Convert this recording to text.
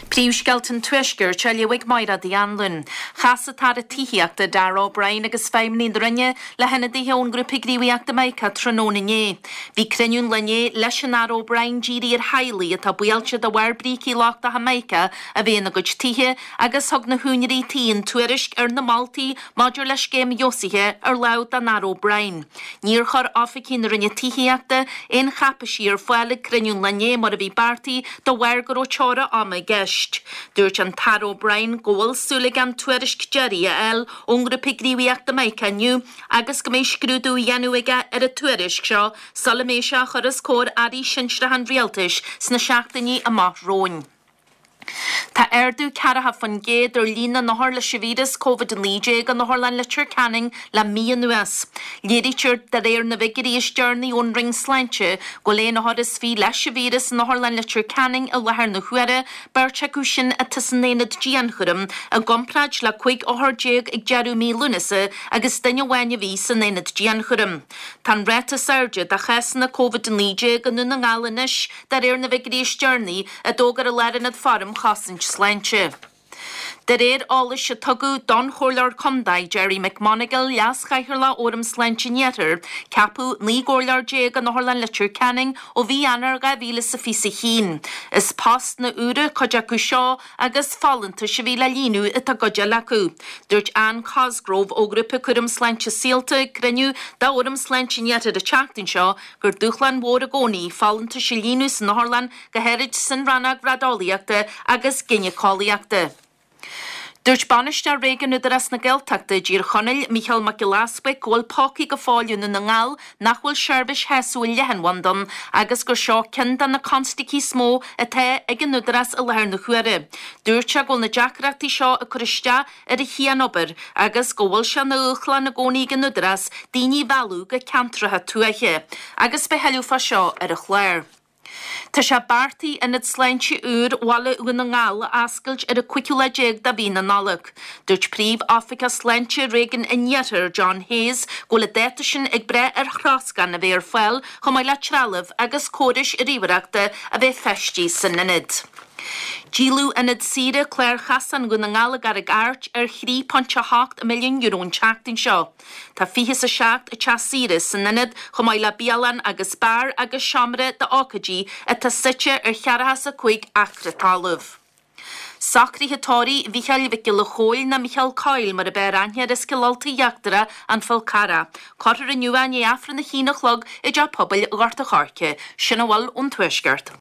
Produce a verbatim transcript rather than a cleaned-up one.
Príomhscealtain tuisgur te leabhaigh maira dí anlún. Chasa tar a tíhiachta Dar O'Brien agus feimní rinne le hena díthe ón grúpa gríomhaíachta maica tróna né. Bhí criniún lenne leis an Dar O'Brien ddírí ar hailí atá buailte do bhar brící láchta Jamaica a bhéna go títhe agus thug na húnirí tíon tuairisc ar na Maltaí maidir leis céim Iosithe ar leabhar an Dar O'Brien. Níor chur áficín rinne tíhiachta in chapasí ar foiile criniún lenne mar a bhí bartaí do bhar go teora ama gceist. Dúirt an Dar O'Brien ggóil súla an tuairisc Jerry a el ón grúpa gríomhaíachta Maica nniu agus go mééis scrúdú dhéanú aige ar a tuairisc seo sola méise churas cór arí sinstrahan rialtais sna seachtaní amach róin. Tá erdú caraha fan géad ar lína nahar le sivíris COVID nídé gan nahar lein litir canning le míon nuas. Léirítir de réir na vigirí is journey ón ring sleintse go lé nahar is fí le sivíris nahar lein litir canning a lehar na chuire berteú sin a tusannéad díanchurum a gompraid le chuig óthardéag ag jeú mí lunasa agus duine bhaine ví san néad díanchurum. Tá réta sairde de ches na COVID nídé gan nu na gálanis de réir na vigirí is journey a dógar a lerin ad farm chasint sleintse. De réir álas se tugu don chólar condaid Jerry McMonigal leas chaithirla óram sleintse nietar, capú ní górlar déag an nahorlan litir canning ó bhí anar ga bhíle sa fi sa hín. Is past na ure cojacu seo agus fallanta se bhí le línu it a godja lacu. Dúirt Ann Cosgrove ó grúpa curum sleintse síalta greniu da óram sleintse nietar a teachtain seo gur dúchlan mór a gcónaí fallanta se línu san nahorlan go heirid san rannag radóliaachta agus ginneáliaachta. Dúirt baniste régan nudaras na geltachta dír chonil Michael McGillaspe ggóil pócaí go fáiliú na ngáil nachhfuil seirbis heasúil lehanwandan agus gur seo cindan na consticí smó a the ag an nudaras a lehar na chuire. Dúirte ggóil na deacreachtaí seo a chuiste ar a chianobar agus ggóil se na uchla na gcónaí gan nudaras daoine bhealú go ceantrathe tuaiche agus be heilúfa seo ar a chléir. Tá sé bartaí inad sleintse úr wala uan na ngáil ascailt ar a cuiciúla déag da bhí na nálach. Dúirt príomh Africa sleintse régan inheatar John Hayes go le déta sin ag bre ar chráscan a bhí ar foiil chumá le trealamh agus córis i ríomhaireachta a bheith feistí san inid. Dílú inad síre Claire Chassan go na ngála gar ag airt ar thrí ponte hacht milliún eurón teachtain seo. Tá fiche sa seacht a te síre san inad chumá le bialan agus bar agus seamre de ácadí a tá site ar chearatha sa chuig achratálamh. Sacrí hatóí bhícheil bhici le chóil na Michael Coyle mar a bear anhead is cilalta jachtara an Falcara. Cotar a nuain é afran na hínach log i d pobl gharta charce, sinna bhil ón tuisgart.